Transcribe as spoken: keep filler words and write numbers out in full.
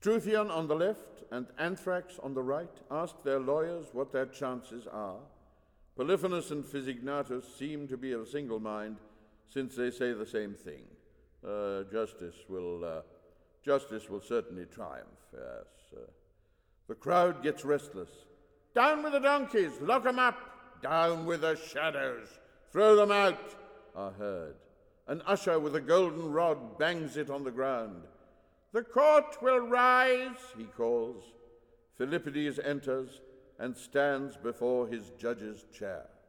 Struthion on the left and Anthrax on the right ask their lawyers what their chances are. Polyphonus and Physignatus seem to be of a single mind, since they say the same thing. Uh, justice will, uh, justice will certainly triumph, yes. Uh, the crowd gets restless. Down with the donkeys! Lock 'em up! Down with the shadows! Throw them out! Are heard. An usher with a golden rod bangs it on the ground. The court will rise, he calls. Philippides enters and stands before his judge's chair.